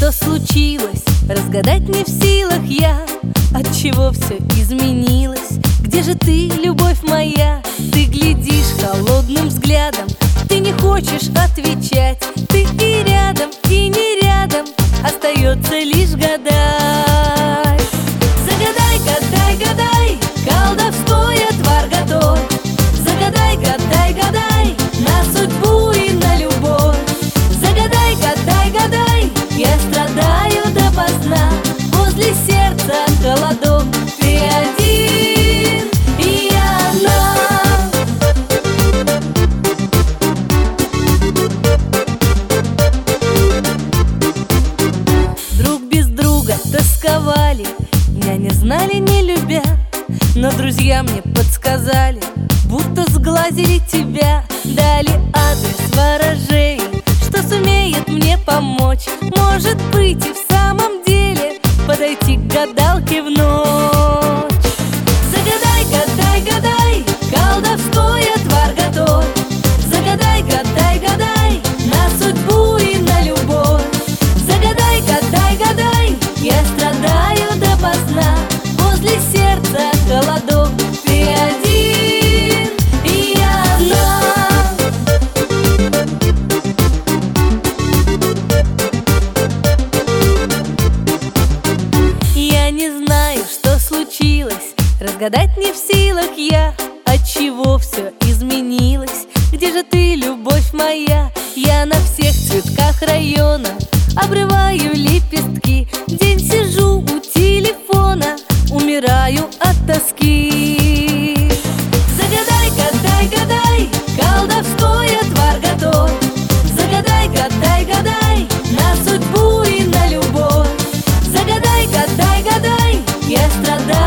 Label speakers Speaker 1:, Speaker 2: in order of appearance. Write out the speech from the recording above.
Speaker 1: что случилось, разгадать не в силах я. Отчего все изменилось? Где же ты, любовь моя? Ты глядишь холодным взглядом, ты не хочешь отвечать. Ты и рядом, и не рядом, остается лишь гадать. Загадай, гадай, гадай, колдовской отвар готов. Загадай, гадай, гадай, на судьбу и на любовь. Загадай, гадай, гадай, я страдаю допоздна. Возле сердца холодок, ты один, и я одна. Друг без друга тосковали, меня не знали, не любя. Но друзья мне подсказали, будто сглазили тебя. Дали адрес ворожей, что сумеет мне помочь. Может быть, и в самом деле подойти к гадалке в ночь. Загадай, гадай, гадай, колдовской отвар готов. Загадай, гадай, гадай, на судьбу и на любовь. Загадай, гадай, гадай, я страдаю допоздна. Возле сердца холодок, ты один, и я одна. Я не знаю, что случилось, разгадать не в силах я. Отчего все изменилось? Где же ты, любовь моя? Я на всех цветках района обрываю лепестки. День сижу у телефона, умираю от тоски. Загадай, гадай, гадай, колдовской отвар готов. Загадай, гадай, гадай, на судьбу и на любовь. Загадай, гадай, гадай, я страдаю